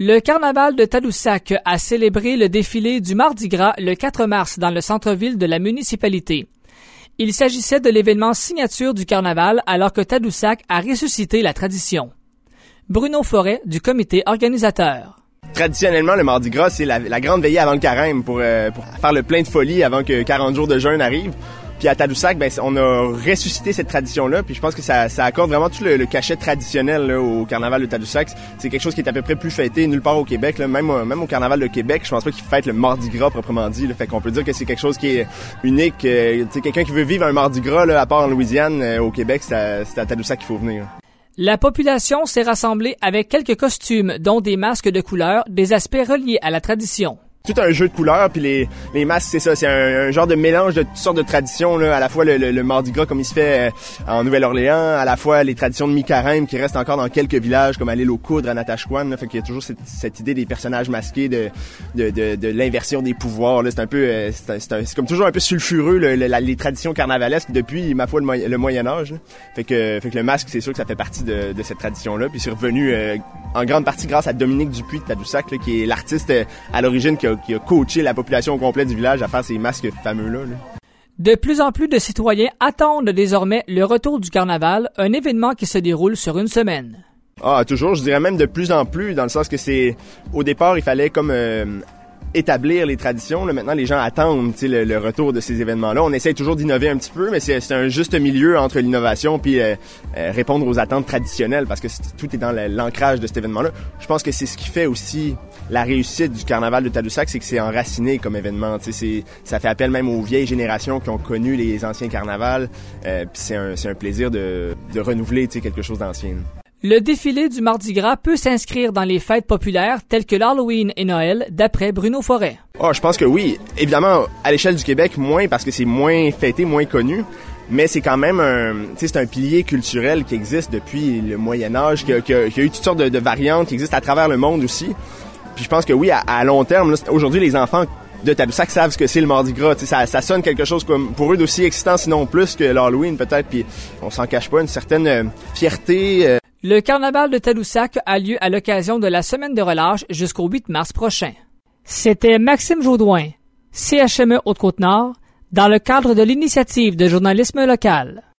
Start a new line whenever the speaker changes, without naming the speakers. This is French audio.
Le carnaval de Tadoussac a célébré le défilé du Mardi Gras le 4 mars dans le centre-ville de la municipalité. Il s'agissait de l'événement signature du carnaval alors que Tadoussac a ressuscité la tradition. Bruno Forêt du comité organisateur.
Traditionnellement, le Mardi Gras, c'est la grande veillée avant le carême pour faire le plein de folie avant que 40 jours de jeûne arrivent. Puis à Tadoussac, on a ressuscité cette tradition-là, puis je pense que ça accorde vraiment tout le cachet traditionnel là, au carnaval de Tadoussac. C'est quelque chose qui est à peu près plus fêté nulle part au Québec, là. Même au carnaval de Québec, je pense pas qu'ils fêtent le Mardi Gras proprement dit. Là. Fait qu'on peut dire que c'est quelque chose qui est unique. Quelqu'un qui veut vivre un Mardi Gras, là, à part en Louisiane, au Québec, c'est à Tadoussac qu'il faut venir.
La population s'est rassemblée avec quelques costumes, dont des masques de couleurs, des aspects reliés à la tradition.
Tout un jeu de couleurs, puis les masques, c'est ça, c'est un genre de mélange de toutes sortes de traditions, là, à la fois le Mardi Gras comme il se fait en Nouvelle-Orléans, à la fois les traditions de mi-carême qui restent encore dans quelques villages comme à l'île aux Coudres, à Natashquan, là, fait qu'il y a toujours cette idée des personnages masqués, de l'inversion des pouvoirs, là, c'est un peu, c'est comme toujours un peu sulfureux, les traditions carnavalesques depuis, ma foi, le Moyen-Âge, là. Fait que le masque, c'est sûr que ça fait partie de cette tradition-là, puis c'est revenu en grande partie grâce à Dominique Dupuis de Tadoussac, là, qui est l'artiste à l'origine qui a coaché la population au complet du village à faire ces masques fameux-là.
De plus en plus de citoyens attendent désormais le retour du carnaval, un événement qui se déroule sur une semaine.
Ah, toujours, je dirais même de plus en plus, dans le sens que au départ, il fallait comme établir les traditions. Là, maintenant, les gens attendent le retour de ces événements-là. On essaie toujours d'innover un petit peu, mais c'est un juste milieu entre l'innovation puis répondre aux attentes traditionnelles, parce que tout est dans l'ancrage de cet événement-là. Je pense que c'est ce qui fait aussi la réussite du carnaval de Tadoussac, c'est que c'est enraciné comme événement. Ça fait appel même aux vieilles générations qui ont connu les anciens carnavals. Puis c'est un plaisir de renouveler quelque chose d'ancien.
Le défilé du Mardi Gras peut s'inscrire dans les fêtes populaires telles que l'Halloween et Noël, d'après Bruno Forêt.
Je pense que oui. Évidemment, à l'échelle du Québec, moins, parce que c'est moins fêté, moins connu. Mais c'est quand même c'est un pilier culturel qui existe depuis le Moyen-Âge, qui a eu toutes sortes de variantes qui existent à travers le monde aussi. Puis je pense que oui, à long terme, là, aujourd'hui, les enfants de Tadoussac savent ce que c'est le Mardi Gras. Ça sonne quelque chose comme pour eux d'aussi excitant, sinon plus que l'Halloween peut-être. Puis on s'en cache pas, une certaine fierté.
Le carnaval de Tadoussac a lieu à l'occasion de la semaine de relâche jusqu'au 8 mars prochain. C'était Maxime Jaudoin, CHME Haute-Côte-Nord, dans le cadre de l'initiative de journalisme local.